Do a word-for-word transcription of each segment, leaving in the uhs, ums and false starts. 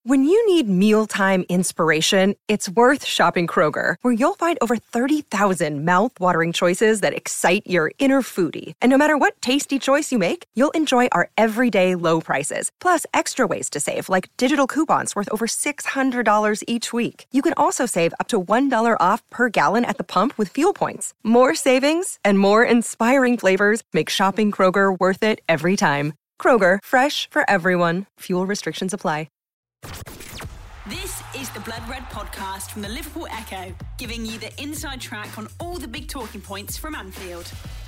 When you need mealtime inspiration, it's worth shopping Kroger, where you'll find over thirty thousand mouth-watering choices that excite your inner foodie. And no matter what tasty choice you make, you'll enjoy our everyday low prices, plus extra ways to save, like digital coupons worth over six hundred dollars each week. You can also save up to one dollar off per gallon at the pump with fuel points. More savings and more inspiring flavors make shopping Kroger worth it every time. Kroger, fresh for everyone. Fuel restrictions apply. This is the Blood Red podcast from the Liverpool Echo, giving you the inside track on all the big talking points from Anfield.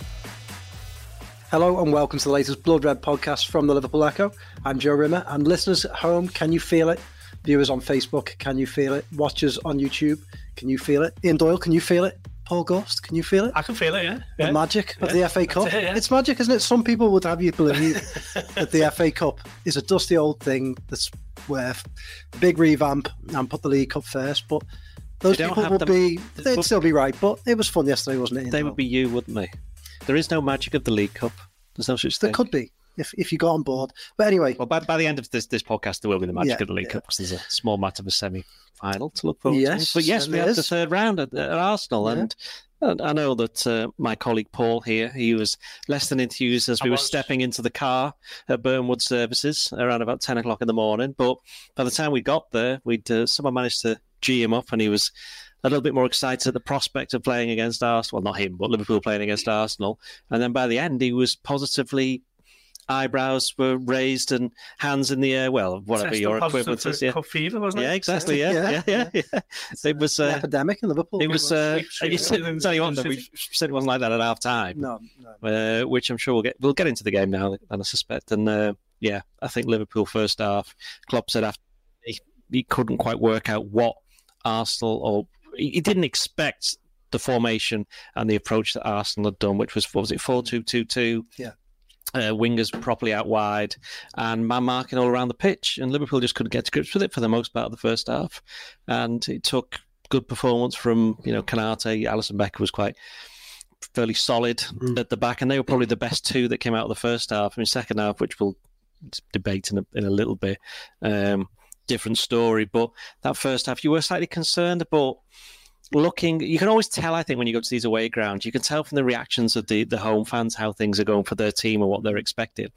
Hello and welcome to the latest Blood Red podcast from the Liverpool Echo. I'm Joe Rimmer, and listeners at home, can you feel it? Viewers on Facebook, can you feel it? Watchers on YouTube, can you feel it? Ian Doyle, can you feel it? Paul Ghost, can you feel it? I can feel it, yeah. The yeah. magic of yeah. the F A Cup. It, yeah. It's magic, isn't it? Some people would have you believe that the F A Cup is a dusty old thing that's worth a big revamp and put the League Cup first, but those people would them, be, they'd still be right, but it was fun yesterday, wasn't it? They would be you, wouldn't they? There is no magic of the League Cup. There's no such thing. There could be, if if you got on board. But anyway. Well, by, by the end of this, this podcast, there will be the magic yeah, of the League yeah. Cup, because there's a small matter of a semi-final to look forward yes, to. But yes, we have is. the third round at, at Arsenal, yeah. and And I know that uh, my colleague Paul here, he was less than enthused as we were stepping into the car at Burnwood Services around about ten o'clock in the morning. But by the time we got there, we'd uh, someone managed to G him up, and he was a little bit more excited at the prospect of playing against Arsenal. Well, not him, but Liverpool playing against Arsenal. And then by the end, he was positively... eyebrows were raised and hands in the air. Well, whatever Test your equivalent is. Yeah, cup fever, wasn't it? Yeah, exactly. Yeah, yeah, yeah. yeah, yeah. It was uh, an epidemic in Liverpool. It was. Uh, you said, tell you what, we said it wasn't like that at half time. No, no. Uh, which I'm sure we'll get. We'll get into the game now, and I suspect. And uh, yeah, I think Liverpool first half. Klopp said after he, he couldn't quite work out what Arsenal, or he, he didn't expect the formation and the approach that Arsenal had done, which was what was it four two two two. Yeah. Uh, wingers properly out wide and man marking all around the pitch, and Liverpool just couldn't get to grips with it for the most part of the first half. And it took good performance from, you know, Kanate. Alisson Becker was quite fairly solid mm. at the back, and they were probably the best two that came out of the first half. I mean, second half, which we'll debate in a, in a little bit, um, different story. But that first half, you were slightly concerned about looking. You can always tell, I think, when you go to these away grounds, you can tell from the reactions of the, the home fans how things are going for their team and what they're expecting.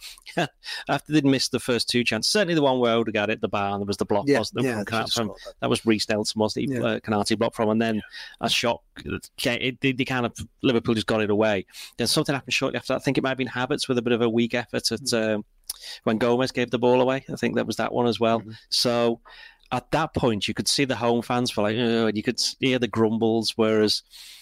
After they'd missed the first two chances, certainly the one where Odegaard hit the bar and there was the block, yeah, wasn't there? Yeah, from, from, that. that was Reece Nelson, wasn't he? Yeah. Uh, Kanate blocked from, and then yeah. a shot. It, it, it kind of Liverpool just got it away. Then something happened shortly after that. I think it might have been Havertz with a bit of a weak effort at um, when Gomez gave the ball away. I think that was that one as well. Mm-hmm. So. At that point, you could see the home fans were like, oh, and you could hear the grumbles. Whereas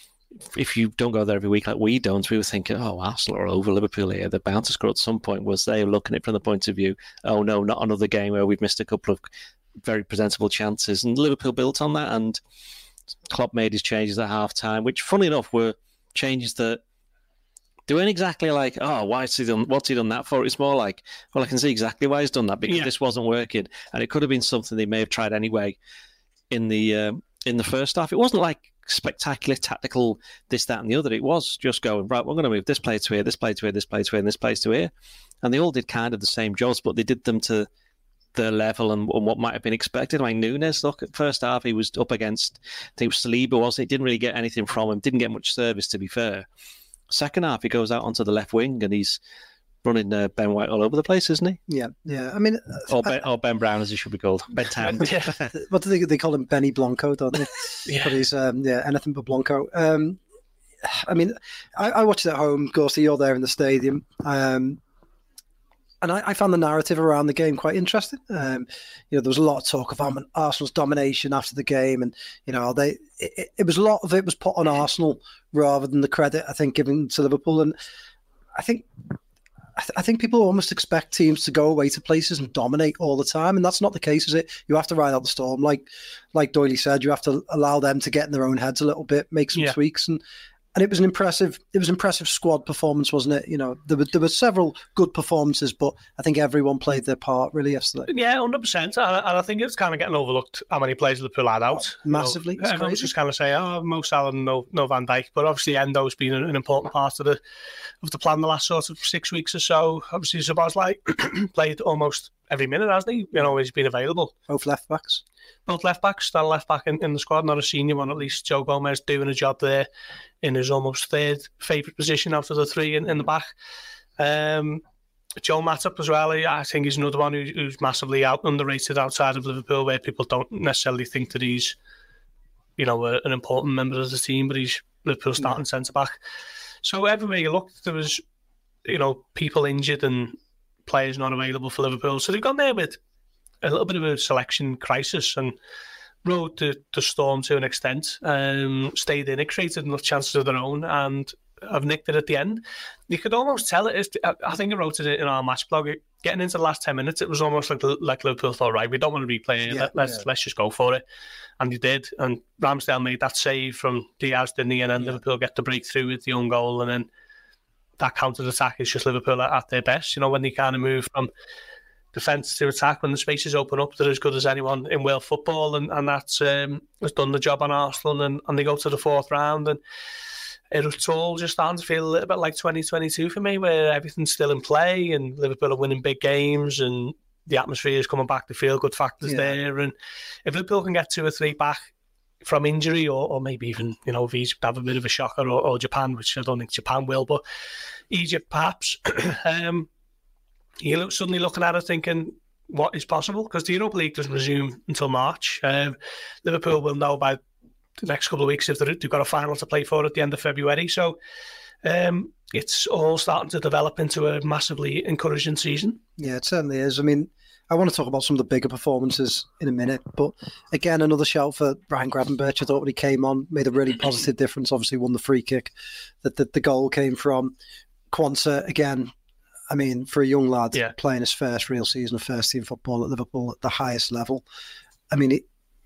if you don't go there every week like we don't, we were thinking, oh, Arsenal are over Liverpool here. They're bound to score at some point. Was they looking at it from the point of view, oh, no, not another game where we've missed a couple of very presentable chances. And Liverpool built on that, and Klopp made his changes at half-time, which, funnily enough, were changes that they weren't exactly like, oh, why has he done, what's he done that for? It's more like, well, I can see exactly why he's done that, because yeah. this wasn't working. And it could have been something they may have tried anyway in the um, in the first half. It wasn't like spectacular tactical this, that, and the other. It was just going, right, we're going to move this player to here, this player to here, this player to here, and this player to here. And they all did kind of the same jobs, but they did them to their level and, and what might have been expected. I mean, Nunes, look, at first half, he was up against, I think it was Saliba, wasn't it? Didn't really get anything from him, didn't get much service, to be fair. Second half, he goes out onto the left wing and he's running uh, Ben White all over the place, isn't he? Yeah, yeah. I mean, or Ben, or Ben Brown, as he should be called, Ben Town. yeah. What do they they call him? Benny Blanco, don't they? yeah. But he's um, yeah, anything but Blanco. Um, I mean, I, I watched it at home. Ghosty, you're there in the stadium, um, and I, I found the narrative around the game quite interesting. Um, you know, there was a lot of talk of um, Arsenal's domination after the game, and you know, they it, it was a lot of it was put on Arsenal rather than the credit I think given to Liverpool, and I think. I, th- I think people almost expect teams to go away to places and dominate all the time, and that's not the case, is it? You have to ride out the storm, like like Doyley said. You have to allow them to get in their own heads a little bit, make some yeah. tweaks, and and it was an impressive, it was an impressive squad performance, wasn't it? You know, there were there were several good performances, but I think everyone played their part really yesterday. Yeah, one hundred percent, and I think it's kind of getting overlooked how many players Liverpool had out. Oh, massively, you know, everyone's just kind of saying, "Oh, Mo Salah, no, no Van Dijk," but obviously Endo's been an, an important part of the of the plan the last sort of six weeks or so. Obviously, Szoboszlai played almost every minute, hasn't he? You know, he's been available. Both left backs. Both left backs, still left back in, in the squad, not a senior one at least. Joe Gomez doing a job there in his almost third favourite position out of the three in, in the back. Um, Joe Matip as well, I think he's another one who, who's massively out underrated outside of Liverpool, where people don't necessarily think that he's, you know, a, an important member of the team, but he's Liverpool's starting yeah. centre-back. So everywhere you looked, there was, you know, people injured and players not available for Liverpool. So they've gone there with a little bit of a selection crisis and rode the, the storm to an extent, um, stayed in it, created enough chances of their own, and have nicked it at the end. You could almost tell it. I think I wrote it in our match blog. Getting into the last ten minutes, it was almost like like Liverpool thought, right, we don't want to replay it. Yeah, let's yeah. let's just go for it. And they did. And Ramsdale made that save from Diaz, didn't he? And then yeah. Liverpool get the breakthrough with the own goal, and then that counter-attack is just Liverpool at, at their best. You know, when they kind of move from defence to attack, when the spaces open up, they're as good as anyone in world football, and, and that's um, has done the job on Arsenal, and, and they go to the fourth round, and it's all just starting to feel a little bit like twenty twenty-two for me, where everything's still in play, and Liverpool are winning big games, and the atmosphere is coming back, the feel-good factor's yeah. there, and if Liverpool can get two or three back from injury, or, or maybe even, you know, if Egypt have a bit of a shocker, or, or Japan, which I don't think Japan will, but Egypt perhaps, um, you look, suddenly looking at it thinking, what is possible? Because the Europa League doesn't resume until March. Um, Liverpool will know by the next couple of weeks if they've got a final to play for at the end of February. So um, it's all starting to develop into a massively encouraging season. Yeah, it certainly is. I mean, I want to talk about some of the bigger performances in a minute, but again, another shout for Ryan Gravenberch. I thought when he came on, made a really positive difference. Obviously won the free kick that the, the goal came from. Quansah, again, I mean, for a young lad yeah. playing his first real season of first team football at Liverpool at the highest level, I mean, it,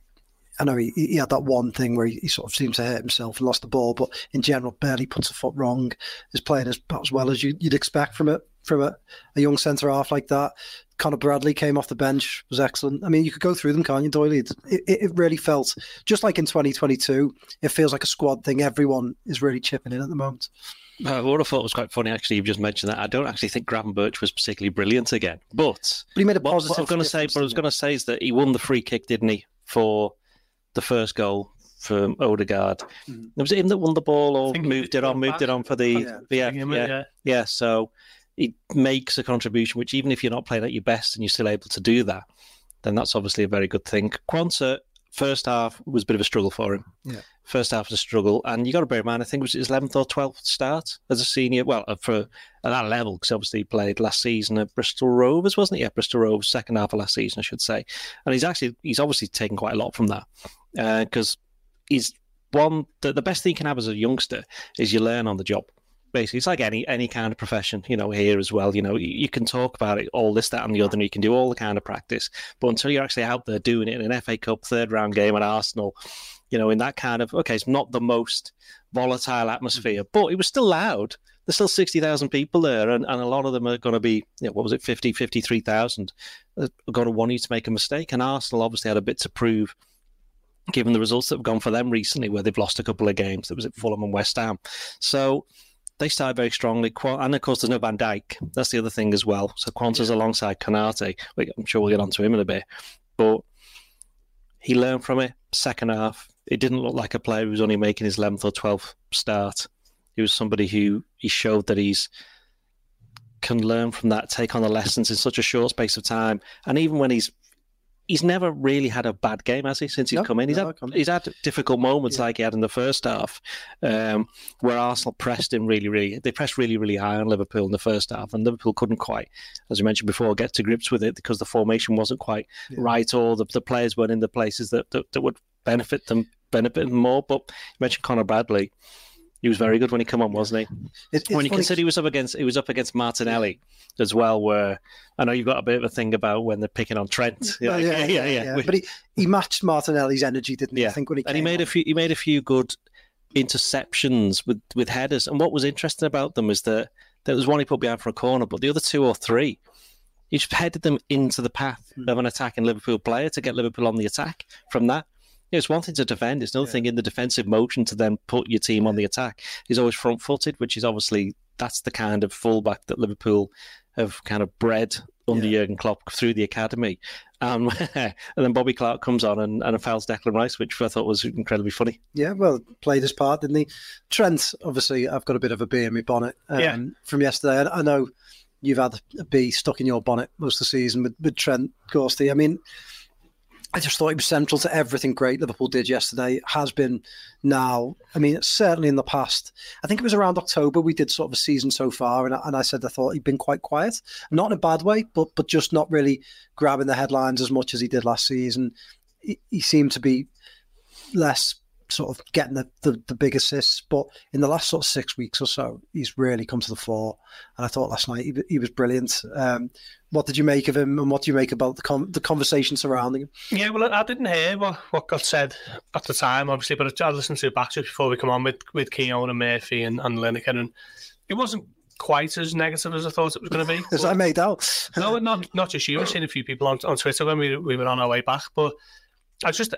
I know he, he had that one thing where he, he sort of seemed to hurt himself and lost the ball, but in general, barely puts a foot wrong. Is playing as, as well as you, you'd expect from it from a, a young centre half like that. Conor Bradley came off the bench, was excellent. I mean, you could go through them, can't you, Doyle? It, it, it really felt, just like in twenty twenty-two, it feels like a squad thing. Everyone is really chipping in at the moment. Uh, what I thought was quite funny, actually, you've just mentioned that. I don't actually think Gravenberch was particularly brilliant again. But, but he made a what, positive what I was going to say, but I was going to say is that he won the free kick, didn't he, for the first goal from Odegaard. Mm-hmm. Was it him that won the ball or moved it on, moved back. it on for the... Yeah, yeah, yeah, yeah. yeah, so it makes a contribution, which even if you're not playing at your best and you're still able to do that, then that's obviously a very good thing. Quansah, first half was a bit of a struggle for him. Yeah. First half was a struggle, and you got to bear in mind, I think it was his eleventh or twelfth start as a senior. Well, for at that level, because obviously he played last season at Bristol Rovers, wasn't he? Yeah, Bristol Rovers, second half of last season, I should say. And he's actually, he's obviously taken quite a lot from that, because uh, he's one, the, the best thing you can have as a youngster is you learn on the job. Basically, it's like any any kind of profession, you know, here as well. You know, you, you can talk about it, all this, that, and the other, and you can do all the kind of practice. But until you're actually out there doing it in an F A Cup third round game at Arsenal, you know, in that kind of, okay, it's not the most volatile atmosphere, but it was still loud. There's still sixty thousand people there, and, and a lot of them are going to be, you know, what was it, fifty, fifty-three thousand are going to want you to make a mistake. And Arsenal obviously had a bit to prove, given the results that have gone for them recently, where they've lost a couple of games. That was at Fulham and West Ham. So they started very strongly. And of course, there's no Van Dijk. That's the other thing as well. So Quansah's alongside Konate. I'm sure we'll get onto him in a bit. But he learned from it. Second half, it didn't look like a player who was only making his eleventh or twelfth start. He was somebody who he showed that he's can learn from that, take on the lessons in such a short space of time. And even when he's he's never really had a bad game, has he, since he's no, come in? He's, no, had, he's had difficult moments yeah. like he had in the first half, um, where Arsenal pressed him really, really... They pressed really, really high on Liverpool in the first half, and Liverpool couldn't quite, as you mentioned before, get to grips with it because the formation wasn't quite yeah. right, or the, the players weren't in the places that, that, that would benefit them, benefit them more. But you mentioned Conor Bradley. He was very good when he came on, wasn't he? It's, it's when you consider he was up against he was up against Martinelli as well, where I know you've got a bit of a thing about when they're picking on Trent. Yeah, well, yeah, yeah, yeah, yeah. yeah. But he, he matched Martinelli's energy, didn't he? Yeah. I think when he came and he made on. a few he made a few good interceptions with, with headers. And what was interesting about them is that there was one he put behind for a corner, but the other two or three, he just headed them into the path mm. of an attacking Liverpool player to get Liverpool on the attack from that. Yeah, it's one thing to defend. It's another yeah. thing in the defensive motion to then put your team on the attack. He's always front-footed, which is obviously, that's the kind of fullback that Liverpool have kind of bred under yeah. Jurgen Klopp through the academy. Um, and then Bobby Clark comes on and, and fouls Declan Rice, which I thought was incredibly funny. Yeah, well, played his part, didn't he? Trent, obviously, I've got a bit of a bee in my bonnet um, yeah. from yesterday. I, I know you've had a bee stuck in your bonnet most of the season with, with Trent Gorsty. I mean, I just thought he was central to everything great Liverpool did yesterday, has been now. I mean, certainly in the past. I think it was around October we did sort of a season so far, and I, and I said I thought he'd been quite quiet. Not in a bad way, but but just not really grabbing the headlines as much as he did last season. He, he seemed to be less sort of getting the, the, the big assists, but in the last sort of six weeks or so, he's really come to the fore. And I thought last night he, he was brilliant. Um, what did you make of him, and what do you make about the com- the conversation surrounding him? Yeah, well, I didn't hear what, what got said at the time, obviously, but I listened to it back just before we come on with, with Keown and Murphy and, and Lineker, and it wasn't quite as negative as I thought it was going to be. As I made out. No, not not just you. I've seen a few people on, on Twitter when we, we were on our way back, but I just...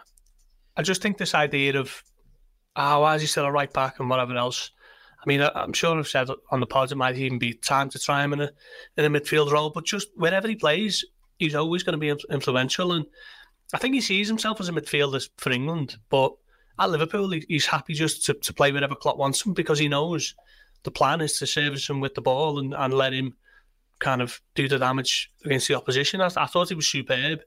I just think this idea of, ah, oh, why is he still a right back and whatever else. I mean, I, I'm sure I've said on the pod it might even be time to try him in a in a midfield role, but just wherever he plays, he's always going to be influential. And I think he sees himself as a midfielder for England, but at Liverpool, he, he's happy just to, to play wherever Klopp wants him, because he knows the plan is to service him with the ball and, and let him kind of do the damage against the opposition. I, I thought he was superb.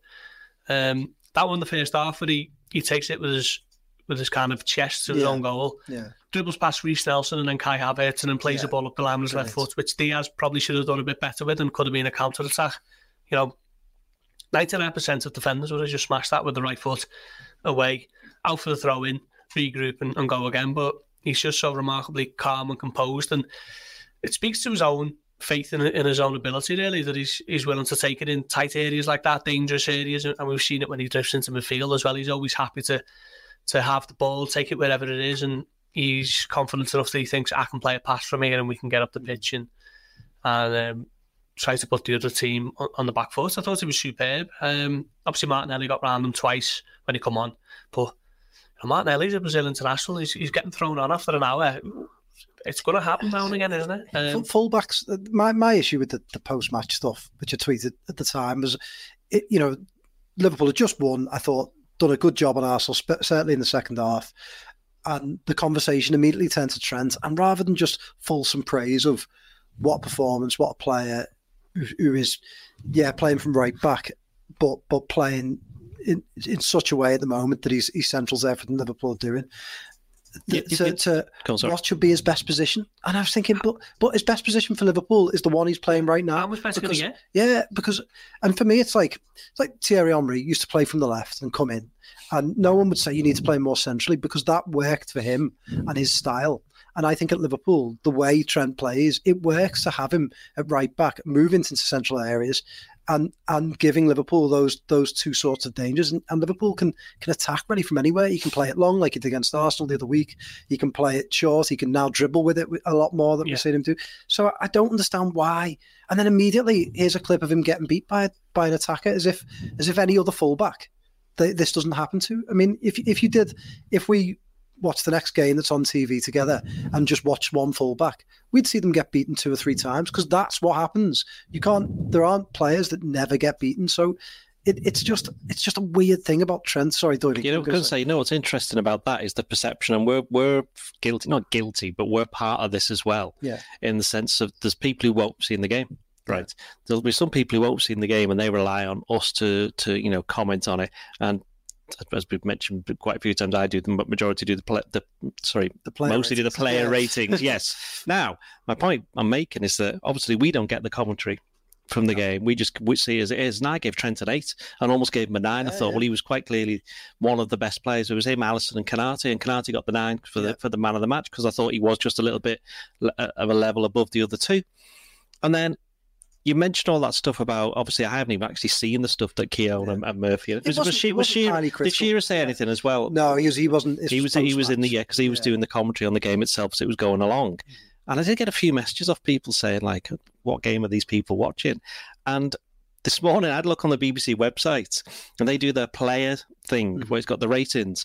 Um, that one, the first half, where he He takes it with his with his kind of chest to his yeah. own goal. Yeah. Dribbles past Reece Nelson and then Kai Havertz and then plays yeah. the ball up the line with his left foot, which Diaz probably should have done a bit better with and could have been a counter-attack. You know, ninety-nine percent of defenders would have just smashed that with the right foot away, out for the throw-in, regroup and, and go again. But he's just so remarkably calm and composed. And it speaks to his own faith in, in his own ability, really, that he's he's willing to take it in tight areas like that, dangerous areas, and we've seen it when he drifts into midfield as well. He's always happy to to have the ball, take it wherever it is, and he's confident enough that he thinks, I can play a pass from here and we can get up the pitch and, and um, try to put the other team on, on the back foot. I thought he was superb. Um, obviously, Martinelli got round him twice when he come on, but you know, Martinelli's a Brazil international. He's, he's getting thrown on after an hour. It's going to happen now and again, isn't it? Um, Fullbacks. My my issue with the, the post match stuff, which I tweeted at the time, was, it, you know, Liverpool had just won. I thought done a good job on Arsenal, certainly in the second half, and the conversation immediately turned to Trent. And rather than just fulsome praise of what performance, what a player who, who is, yeah, playing from right back, but but playing in in such a way at the moment that he's he's central to everything Liverpool are doing. Yeah, to, to on, what should be his best position, and I was thinking, but but his best position for Liverpool is the one he's playing right now. How much better because, can he get? Yeah, because and for me, it's like it's like Thierry Henry used to play from the left and come in, and no one would say you need to play more centrally because that worked for him and his style. And I think at Liverpool, the way Trent plays, it works to have him at right back, move into central areas, and and giving Liverpool those those two sorts of dangers. And, and Liverpool can can attack really from anywhere. He can play it long like he did against Arsenal the other week. He can play it short. He can now dribble with it a lot more than yeah. we've seen him do. So I don't understand why. And then immediately, here's a clip of him getting beat by by an attacker, as if as if any other fullback th- this doesn't happen to. I mean, if if you did, if we watch the next game that's on T V together and just watch one fullback, we'd see them get beaten two or three times because that's what happens. You can't. There aren't players that never get beaten. So it, it's just it's just a weird thing about Trent. Sorry, Doyle. You know, because say, you know what's interesting about that is the perception, and we're we're guilty, not guilty, but we're part of this as well. Yeah. In the sense of there's people who won't see in the game. Right. Yeah. There'll be some people who won't see in the game, and they rely on us to to you know comment on it. And as we've mentioned quite a few times, I do them, but majority do the play, the sorry, the player mostly ratings. do the player yeah. ratings. Yes. Now, my point I'm making is that obviously we don't get the commentary from the no. game. We just we see it as it is. And I gave Trent an eight and almost gave him a nine. Yeah, I thought, yeah. well, he was quite clearly one of the best players. It was him, Alisson, and Konate, and Konate got the nine for the yeah. for the man of the match because I thought he was just a little bit of a level above the other two. And then you mentioned all that stuff about, obviously, I haven't even actually seen the stuff that Keown yeah. and, and Murphy. Was, was she? Was she? Did Shearer say yeah. anything as well? No, he was. He wasn't. He was. He was in the yeah, because he was yeah. doing the commentary on the game itself, so it was going along. And I did get a few messages off people saying, like, "What game are these people watching?" And this morning, I had a look on the B B C website, and they do their player thing mm-hmm. where it's got the ratings.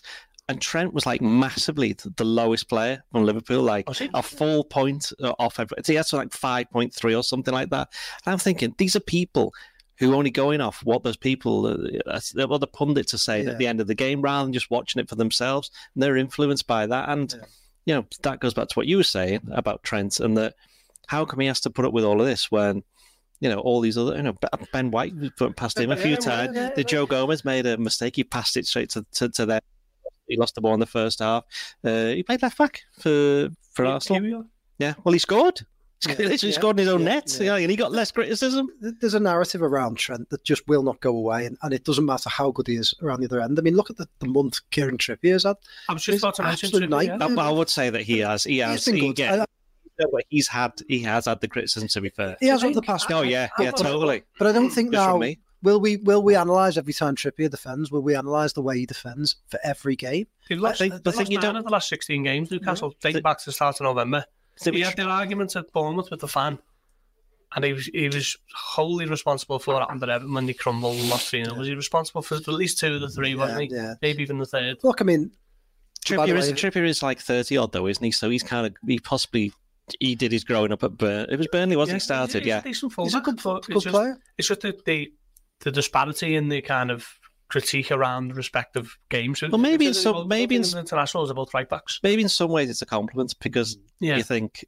and Trent was like massively the lowest player from Liverpool, like a full point off every. He had like five point three or something like that. And I'm thinking, these are people who are only going off what those people, uh, what the pundits are saying yeah. at the end of the game, rather than just watching it for themselves. And they're influenced by that. And, yeah. you know, that goes back to what you were saying about Trent, and that how come he has to put up with all of this when, you know, all these other, you know, Ben White passed him a few yeah, times. Yeah, yeah, the Joe Gomez made a mistake. He passed it straight to, to, to them. He lost the ball in the first half. Uh, he played left back for, for yeah, Arsenal. Yeah, well, he scored. He yeah, literally yeah, scored in his own yeah, net, yeah. You know, and he got less criticism. There's a narrative around Trent that just will not go away, and, and it doesn't matter how good he is around the other end. I mean, look at the, the month Kieran Trippier's had. I was just about to mention Trippier. Yeah. I, I would say that he has. He has. He, yeah, he's had. He has had the criticism. To be fair, he has over the past. Oh yeah, yeah, but, totally. But I don't think now. Will we will we analyse every time Trippier defends? Will we analyse the way he defends for every game? They've lost, I, the thing you don't in the last sixteen games, Newcastle, yeah. dating back to the start of November. So he had their arguments at Bournemouth with the fan, and he was he was wholly responsible for what happened at Everton when they crumbled and lost three nil. Yeah. Was he responsible for at least two of the three, yeah, wasn't he? Yeah. Maybe even the third. Look, I mean, Trippier is, Trippier is like thirty odd though, isn't he? So he's kind of he possibly he did his growing up at Burn. It was Burnley, wasn't yeah, he? Started, he's, yeah. He's a, he's a good, good it's just, player. It's just the, the the disparity in the kind of critique around the respective games. Well, maybe in some, both, maybe in internationals are both right backs. Maybe in some ways it's a compliment because yeah. you think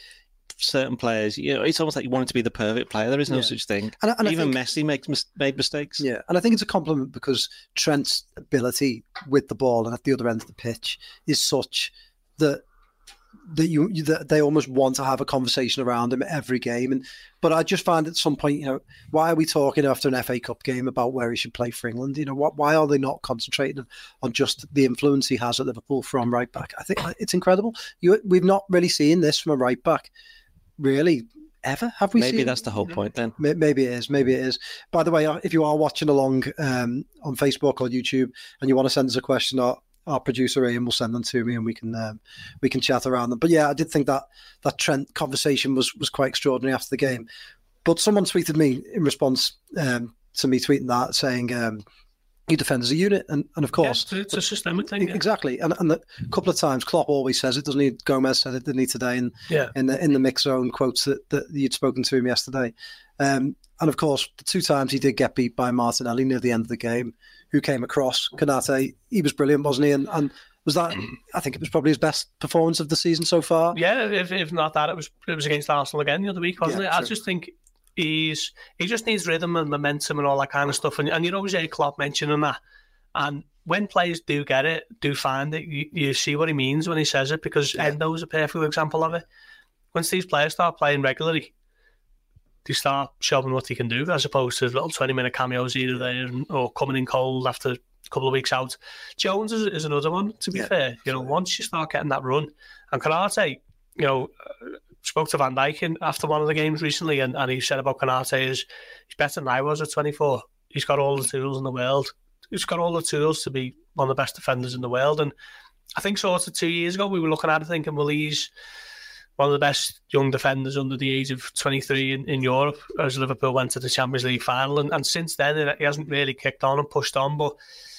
certain players, you know, it's almost like you want it to be the perfect player. There is no yeah. such thing. And, and Even think, Messi makes mis- made mistakes. Yeah, and I think it's a compliment because Trent's ability with the ball and at the other end of the pitch is such that that you that they almost want to have a conversation around him every game. And but I just find at some point, you know, why are we talking after an F A Cup game about where he should play for England? You know, what? Why are they not concentrating on just the influence he has at Liverpool from right back? I think it's incredible. You, we've not really seen this from a right back, really. Ever have we? Maybe seen? That's the whole point then. Maybe it is. Maybe it is. By the way, if you are watching along um, on Facebook or YouTube and you want to send us a question, or our producer Ian will send them to me and we can um, we can chat around them. But yeah, I did think that that Trent conversation was was quite extraordinary after the game. But someone tweeted me in response um, to me tweeting that, saying um, you defend as a unit, and, and of course yeah, it's a systemic thing. Yeah. Exactly, and and the, a couple of times Klopp always says it, doesn't he? Gomez said it, didn't he, today? And yeah. in the in the mix zone quotes that, that you'd spoken to him yesterday. Um, and of course, the two times he did get beat by Martinelli near the end of the game, who came across Konate, he was brilliant, wasn't he? And, and was that? I think it was probably his best performance of the season so far. Yeah, if, if not that, it was it was against Arsenal again the other week, wasn't yeah, it? True. I just think he's he just needs rhythm and momentum and all that kind of stuff. And, and you always hear Klopp mentioning that. And when players do get it, do find it, you, you see what he means when he says it, because yeah. Endo's a perfect example of it. Once these players start playing regularly, they start showing what they can do, as opposed to little twenty-minute cameos either there or coming in cold after a couple of weeks out. Jones is, is another one, to be yeah. fair. You know, once you start getting that run, and Konate, you know, spoke to Van Dijk in, after one of the games recently, and, and he said about Konate is he's better than I was at twenty-four. He's got all the tools in the world. He's got all the tools to be one of the best defenders in the world. And I think sort of two years ago, we were looking at it thinking, well, he's one of the best young defenders under the age of twenty-three in, in Europe, as Liverpool went to the Champions League final. And, and since then, he hasn't really kicked on and pushed on. But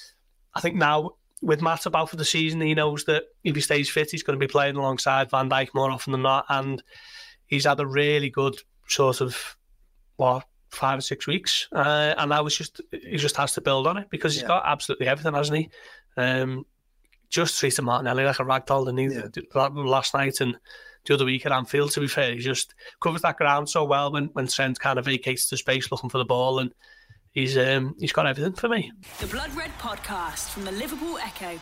I think now, with Matip out for the season, he knows that if he stays fit, he's going to be playing alongside Van Dijk more often than not. And he's had a really good sort of, what, five or six weeks. Uh, and now it's just, he just has to build on it, because he's yeah. got absolutely everything, hasn't he? Um, just treated Martinelli like a ragdoll, didn't he, yeah. last night and the other week at Anfield, to be fair. He just covers that ground so well when, when Trent kind of vacates the space looking for the ball, and he's um, he's got everything for me. The Blood Red Podcast from the Liverpool Echo.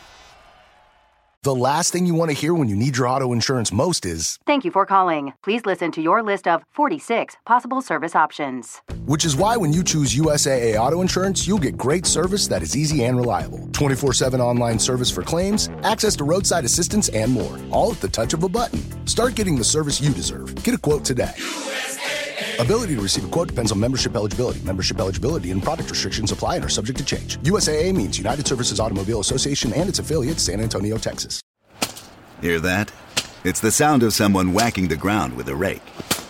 The last thing you want to hear when you need your auto insurance most is, "Thank you for calling. Please listen to your list of forty-six possible service options." Which is why when you choose U S A A Auto Insurance, you'll get great service that is easy and reliable. twenty-four seven online service for claims, access to roadside assistance, and more. All at the touch of a button. Start getting the service you deserve. Get a quote today. U S A A. Ability to receive a quote depends on membership eligibility. Membership eligibility and product restrictions apply and are subject to change. U S A A means United Services Automobile Association and its affiliates, San Antonio, Texas. Hear that? It's the sound of someone whacking the ground with a rake.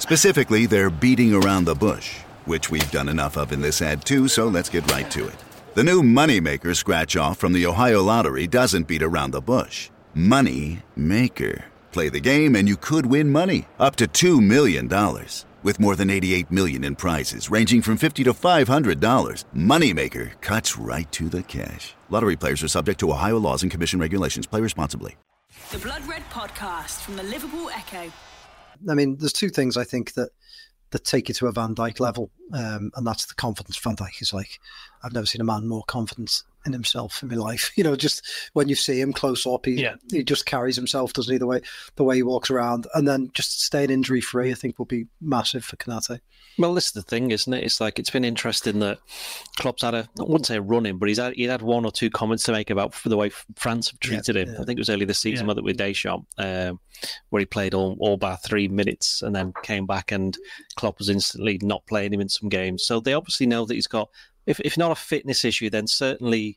Specifically, they're beating around the bush, which we've done enough of in this ad too, so let's get right to it. The new Moneymaker scratch-off from the Ohio Lottery doesn't beat around the bush. Money Maker. Play the game and you could win money. Up to two million dollars. With more than eighty-eight million dollars in prizes ranging from fifty dollars to five hundred dollars. Moneymaker cuts right to the cash. Lottery players are subject to Ohio laws and commission regulations. Play responsibly. The Blood Red Podcast from the Liverpool Echo. I mean, there's two things I think that that take you to a Van Dijk level, um, and that's the confidence. Van Dijk is like, I've never seen a man more confident in himself in my life. You know, just when you see him close up, he yeah. he just carries himself, doesn't he? The way the way he walks around, and then just staying injury free, I think will be massive for Konate. Well, this is the thing, isn't it? It's like it's been interesting that Klopp's had a, I wouldn't say a run-in, but he's had, he had one or two comments to make about the way France have treated yeah, him. Yeah. I think it was early this season yeah. with Deschamps, um, where he played all, all by three minutes and then came back and Klopp was instantly not playing him in some games. So they obviously know that he's got, if, if not a fitness issue, then certainly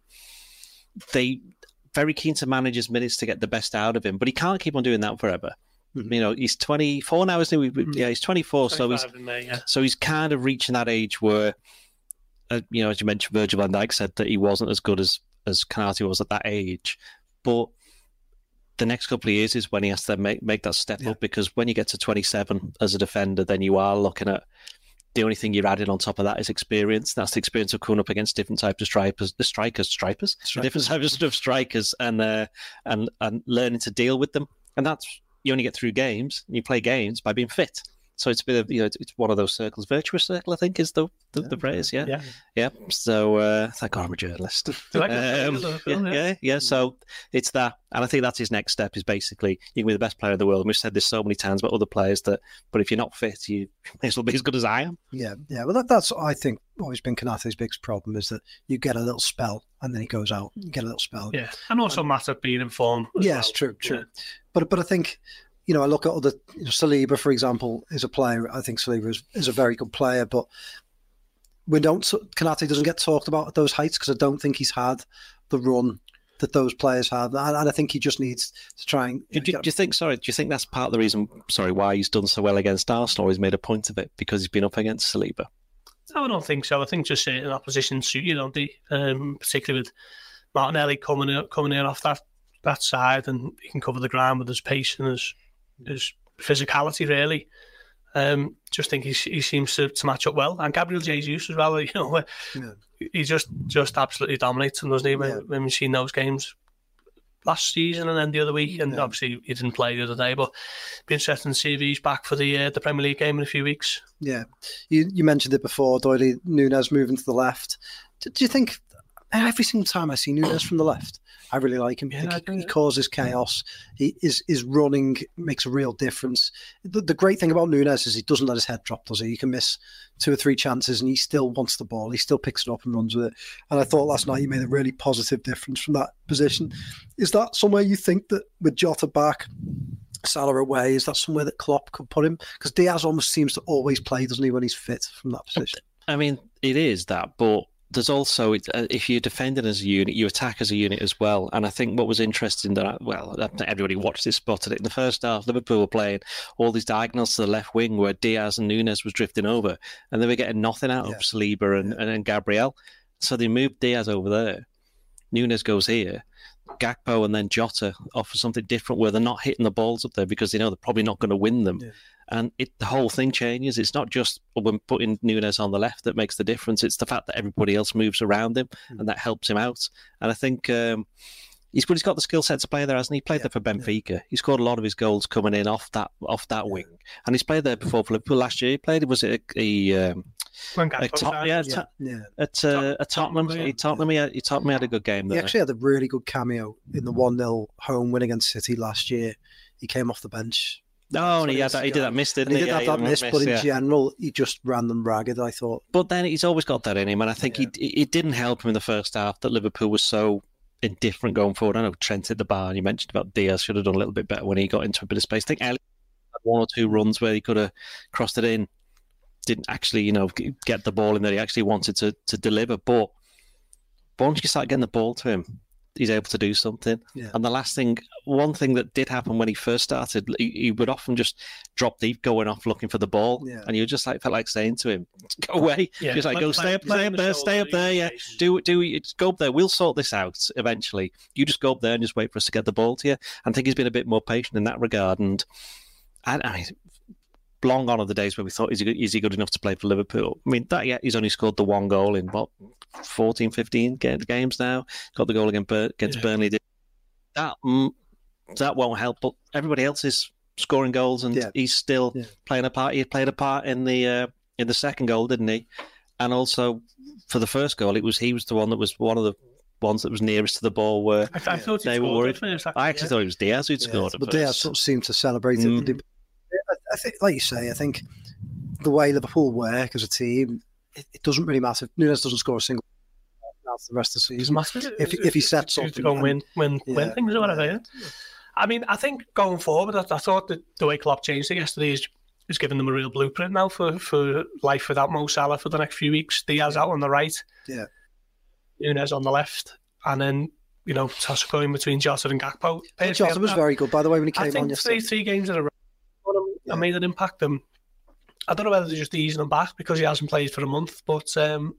they very keen to manage his minutes to get the best out of him. But he can't keep on doing that forever. You know, he's twenty-four now, isn't he? Yeah, he's twenty-four, so he's May, yeah. so he's kind of reaching that age where, uh, you know, as you mentioned, Virgil van Dijk said that he wasn't as good as as Konate was at that age. But the next couple of years is when he has to make make that step yeah. up, because when you get to twenty-seven as a defender, then you are looking at the only thing you're adding on top of that is experience. That's the experience of coming up against different types of strikers, the strikers, stripers, strikers. different types of strikers, and uh, and and learning to deal with them, and that's. You only get through games, and you play games by being fit. So it's a bit of, you know, it's one of those circles. Virtuous circle, I think, is the the, yeah. the phrase. Yeah. yeah, yeah. So uh, thank God I'm a journalist. um, yeah, yeah, yeah. So it's that, and I think that's his next step. Is basically you can be the best player in the world. And we've said this so many times about other players that, but if you're not fit, you may as well be as good as I am. Yeah, yeah. Well, that, that's I think always been Konate's biggest problem is that you get a little spell and then he goes out. You get a little spell. Yeah, and also and, Matip being in form. Yes, well. true, true. Yeah. But but I think. You know, I look at other, you know, Saliba, for example, is a player. I think Saliba is, is a very good player, but we don't, Konate doesn't get talked about at those heights because I don't think he's had the run that those players have. And, and I think he just needs to try and... Do, do, do you think, sorry, do you think that's part of the reason, sorry, why he's done so well against Arsenal, or he's made a point of it, because he's been up against Saliba? No, I don't think so. I think just certain opposition suit you, don't they? Um, particularly with Martinelli coming in, coming in off that, that side, and he can cover the ground with his pace and his... his physicality, really. Um, just think he he seems to, to match up well, and Gabriel Jesus as well. You know, yeah. he just just absolutely dominates him, doesn't he? When, yeah. when we've seen those games last season and then the other week, and yeah. obviously he didn't play the other day, but it'd be interesting to see if he's back for the uh, the Premier League game in a few weeks. Yeah, you you mentioned it before, Doyley. Nunes moving to the left. Do, do you think every single time I see Nunes from the left, I really like him. Yeah, he, he causes chaos. He is is running makes a real difference. The, the great thing about Nunes is he doesn't let his head drop, does he? He can miss two or three chances and he still wants the ball. He still picks it up and runs with it. And I thought last night he made a really positive difference from that position. Is that somewhere you think that with Jota back, Salah away, is that somewhere that Klopp could put him? Because Diaz almost seems to always play, doesn't he, when he's fit from that position? I mean, it is that, but there's also, if you're defending as a unit, you attack as a unit as well. And I think what was interesting, that well, everybody watched this, spotted it. In the first half, Liverpool were playing all these diagonals to the left wing where Diaz and Nunes was drifting over, and they were getting nothing out yeah. of Saliba and, and, and Gabriel. So they moved Diaz over there. Nunes goes here. Gakpo and then Jota offer something different where they're not hitting the balls up there because they know they're probably not going to win them. Yeah. And it, the whole thing changes. It's not just when putting Nunes on the left that makes the difference. It's the fact that everybody else moves around him mm. and that helps him out. And I think um, he's, he's got the skill set to play there, hasn't he? He played yeah. there for Benfica. Yeah. He scored a lot of his goals coming in off that off that yeah. wing. And he's played there before for Liverpool last year. He played, was it a... a um, a top, yeah, yeah, yeah. At uh, at Tottenham, he Tottenham, he, he Tottenham had a good game there. He actually had a really good cameo in the one nil home win against City last year. He came off the bench. No, and he had that, he did that miss, didn't he? He did yeah, have that miss, miss, but in yeah. general, he just ran them ragged, I thought. But then he's always got that in him, and I think yeah. he it didn't help him in the first half that Liverpool was so indifferent going forward. I know Trent hit the bar, and you mentioned about Diaz should have done a little bit better when he got into a bit of space. I think Elliott had one or two runs where he could have crossed it in, didn't actually, you know, get the ball in that he actually wanted to, to deliver. But once you start getting the ball to him, he's able to do something. Yeah. And the last thing, one thing that did happen when he first started, he, he would often just drop deep, going off looking for the ball, Yeah. and you just like felt like saying to him, "Go away!" Yeah. Just like, Play- "Go, play- stay up, play stay on up the there, stay up shoulder, there, yeah, face. do do just go up there. We'll sort this out eventually. You just go up there and just wait for us to get the ball to you." And I think he's been a bit more patient in that regard. And I, I mean, long on are the days where we thought, is he, good, is he good enough to play for Liverpool? I mean, that yeah, he's only scored the one goal in, what, fourteen, fifteen games now? Got the goal against, Bur- against Yeah. Burnley. That mm, that won't help, but everybody else is scoring goals, and Yeah. he's still Yeah. playing a part. He played a part in the uh, in the second goal, didn't he? And also, for the first goal, it was he was the one that was one of the ones that was nearest to the ball where I, I thought he they were scored worried. at first, actually, I actually yeah. thought it was Diaz who'd Yeah, scored at but first. Diaz sort of seemed to celebrate Mm. it. I, I think, like you say, I think the way Liverpool work as a team, it, it doesn't really matter. Nunes doesn't score a single goal for the rest of the It's season. massive. If if he sets to something go and win, win, Yeah. win things or whatever. Yeah. I mean, I think going forward, I, I thought that the way Klopp changed it yesterday is, is giving them a real blueprint now for, for life without Mo Salah for the next few weeks. Diaz out on the right, Yeah. Nunes on the left, and then you know toss a coin between Jota and Gakpo. Personally, Jota was I- very good, by the way, when he I came think on yesterday. three three games in a row, Yeah. I made an impact. Them. I don't know whether they're just easing him back because he hasn't played for a month, but um,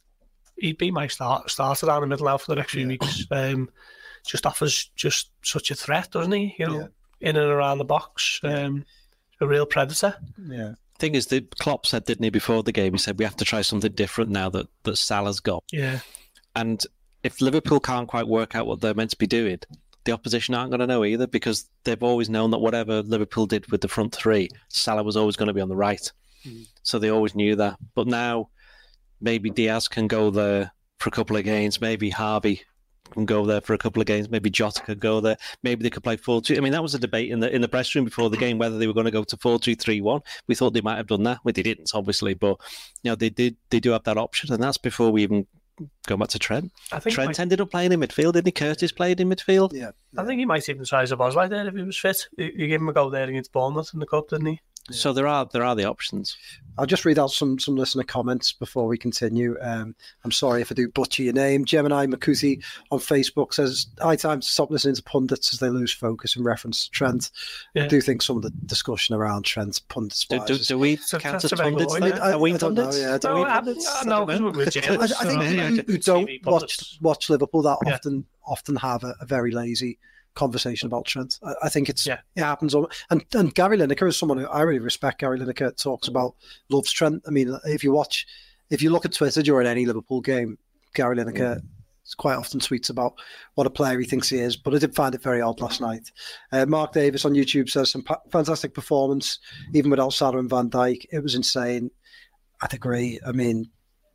he'd be my start starter down the middle now for the next few Yeah. weeks. Um, just offers just such a threat, doesn't he? You know, Yeah. in and around the box, um, a real predator. Yeah. Thing is, the Klopp said, didn't he, before the game? He said we have to try something different now that that Salah's got. Yeah, And if Liverpool can't quite work out what they're meant to be doing, the opposition aren't going to know either, because they've always known that whatever Liverpool did with the front three, Salah was always going to be on the right. Mm. So they always knew that. But now maybe Diaz can go there for a couple of games. Maybe Harvey can go there for a couple of games. Maybe Jota could go there. Maybe they could play four two. I mean, that was a debate in the in the press room before the game whether they were going to go to four two three one. We thought they might have done that. Well, they didn't, obviously, but you know they did. They do have that option, and that's before we even go back to Trent. I think Trent might, ended up playing in midfield, didn't he? Curtis played in midfield. Yeah. I think he might even size a Bosley there if he was fit. You you gave him a go there against Bournemouth in the cup, didn't he? So there are there are the options. I'll just read out some some listener comments before we continue. Um, I'm sorry if I do butcher your name. Gemini Makuthi on Facebook says, "High time to stop listening to pundits as they lose focus in reference to Trent." Yeah. I do think some of the discussion around Trent's pundits. Do, do, do we So count that's as a very good pundits? point, then? yeah. I- Are we I don't know, pundits? yeah, I don't Are we No, I, pundits? I, no, because we're I, jealous. I think so- people who, who don't T V watch pundits. watch Liverpool that Yeah. often often have a, a very lazy conversation about Trent. I, I think it's Yeah. it happens. all- And and Gary Lineker is someone who I really respect. Gary Lineker talks about loves Trent. I mean, if you watch, if you look at Twitter during any Liverpool game, Gary Lineker quite often tweets about what a player he thinks he is. But I did find it very odd last night. Uh, Mark Davis on YouTube says some pa- fantastic performance, even without Salah and Van Dijk. It was insane. I'd agree. I mean,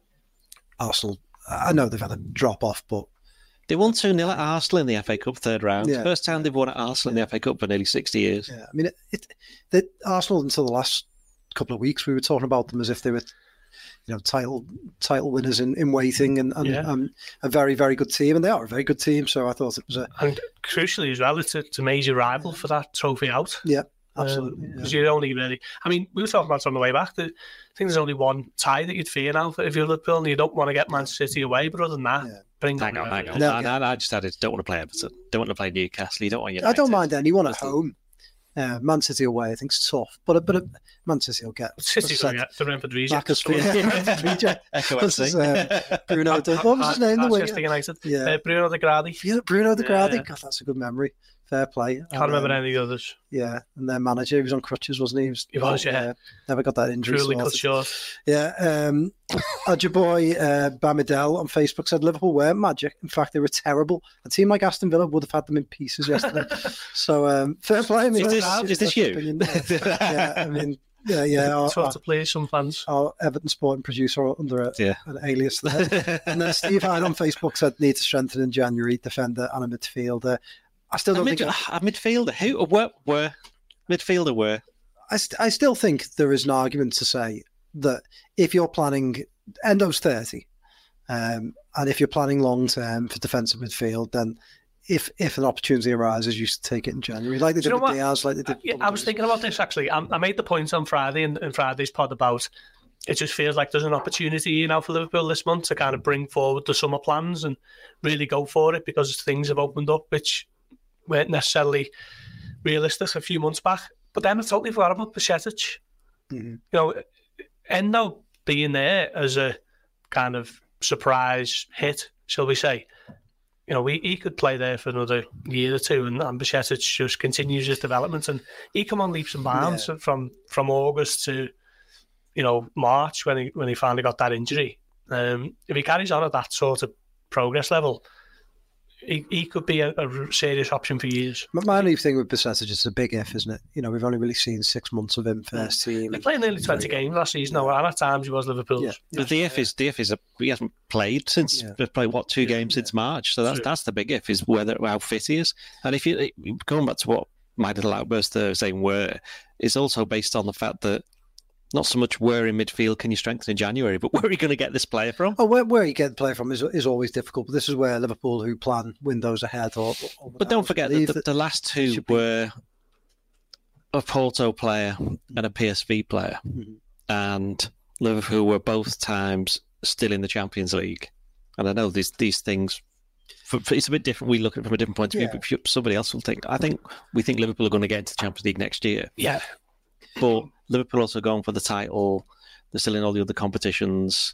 Arsenal. I know they've had a drop off, but They won two nil at Arsenal in the F A Cup third round. Yeah. First time they've won at Arsenal in the F A Cup for nearly sixty years. yeah, I mean, it, it, the Arsenal until the last couple of weeks, we were talking about them as if they were, you know, title title winners in, in waiting and, and Yeah. um, a very very good team, and they are a very good team. So I thought it was a And crucially as well, it's a, it's a major rival for that trophy out. yeah, absolutely. yeah. Because you're only really, I mean, we were talking about it on the way back. That I think there's only one tie that you'd fear now for if you're Liverpool and you don't want to get Man City away. But other than that, Yeah. bring Hang them on, hang on. No, No, no, I just added, don't want to play Everton. Don't want to play Newcastle. You don't want United. I don't mind anyone at home. Uh, Man City away, I think it's tough, but but Man City will get. City's going to get the Brentford reject. Marcus reject. Echo This is, F C. uh, Bruno. De, what was his name? The Manchester winger? United. Yeah. Uh, Bruno De Gradi. Yeah, Bruno De Gradi. Yeah. God, that's a good memory. Fair play. Can't And, remember um, any of the others. Yeah, and their manager, he was on crutches, wasn't he? He was, He was, yeah. never got that injury Truly cut sorted. short. Yeah, um, had your boy uh, Bamidel on Facebook said Liverpool weren't magic. In fact, they were terrible. A team like Aston Villa would have had them in pieces yesterday. So um, fair play. I mean, Is this- that's- is this that's you? opinion. yeah, I mean, yeah, yeah. Our, Sort our, of play some fans. our Everton sporting producer under a, Yeah. an alias there. And then Steve Hyde on Facebook said need to strengthen in January, defender and a midfielder. I still A, don't mid, think. a midfielder. Who? Where? Where? Midfielder where? I, st- I still think there is an argument to say that if you're planning, Endo's thirty, um, and if you're planning long term for defensive midfield, then if if an opportunity arises, you should take it in January, like they Do did you know with what? Diaz, like they did. Yeah, I was thinking about this actually. I, I made the point on Friday in, in Friday's pod about it just feels like there's an opportunity you know for Liverpool this month to kind of bring forward the summer plans and really go for it, because things have opened up which weren't necessarily realistic a few months back. But then I totally forgot about Bajcetic. Mm-hmm. You know, Endo being there as a kind of surprise hit, shall we say. You know, he, he could play there for another year or two, and, and Bajcetic just continues his development, and he come on leaps and bounds yeah. from, from August to, you know, March when he when he finally got that injury. Um, if he carries on at that sort of progress level, he, he could be a, a serious option for years. My only thing with Bajcetic is a big if, isn't it? You know, we've only really seen six months of him first team. He played nearly twenty games last season, though, and at times he was Liverpool's. Yeah. But the if is the if is a, he hasn't played since yeah. played what two yeah, games yeah. since March, so that's True. that's the big if, is whether how fit he is. And if you going back to what my little outburst there saying were, is also based on the fact that not so much where in midfield can you strengthen in January, but where are you going to get this player from? Oh, where, where you get the player from is is always difficult. But this is where Liverpool, who plan windows ahead, or, or but don't forget that the, the last two were a Porto player and a P S V player, mm-hmm. and Liverpool were both times still in the Champions League. And I know these these things. For, for, it's a bit different. We look at it from a different point of view. Yeah. But somebody else will think. I think we think Liverpool are going to get into the Champions League next year. Yeah, but Liverpool also going for the title. They're still in all the other competitions.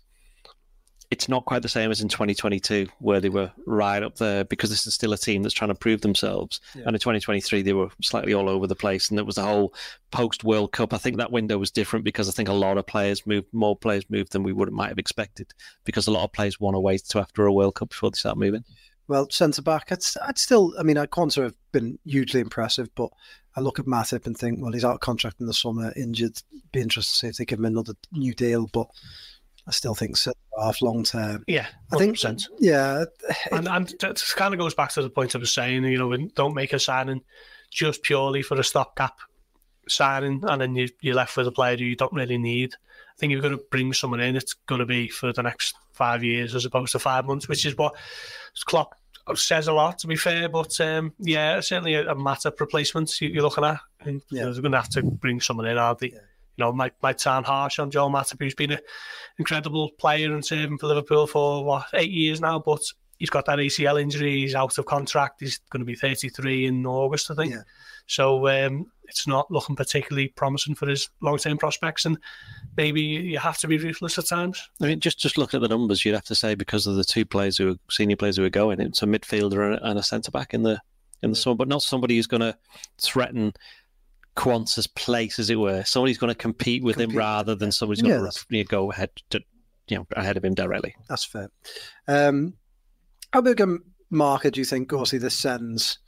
It's not quite the same as in twenty twenty-two, where they were right up there, because this is still a team that's trying to prove themselves. Yeah. And in twenty twenty-three, they were slightly all over the place, and it was the whole post-World Cup. I think that window was different because I think a lot of players moved, more players moved than we would might have expected, because a lot of players want to wait to after a World Cup before they start moving. Well, centre-back, I'd, I'd still, I mean, Quansah have been hugely impressive, but I look at Matip and think, well, he's out of contract in the summer, injured. Be interested to see if they give him another new deal, but I still think half long term. Yeah, one hundred percent. I think, yeah. And, and it kind of goes back to the point I was saying, you know, don't make a signing just purely for a stopgap signing, and then you, you're left with a player who you don't really need. I think if you're going to bring someone in, it's going to be for the next five years as opposed to five months, which is what Klopp says a lot, to be fair. But um, yeah, certainly a, a Matip replacement you're looking at. And, yeah. you know, they're going to have to bring someone in, aren't they? Yeah. You know, might might sound harsh on Joel Matip, who's been an incredible player and serving for Liverpool for what eight years now, but he's got that A C L injury. He's out of contract. He's going to be thirty-three in August, I think. Yeah. So um, it's not looking particularly promising for his long-term prospects, and maybe you have to be ruthless at times. I mean, just just look at the numbers. You'd have to say, because of the two players who are senior players who are going, it's a midfielder and a centre back in the in the summer, but not somebody who's going to threaten Quansah's place, as it were. Somebody's going to compete with compete. him rather than somebody's going yeah, to you know, go ahead to you know ahead of him directly. That's fair. Um, how big a marker do you think, Gorsey, this sends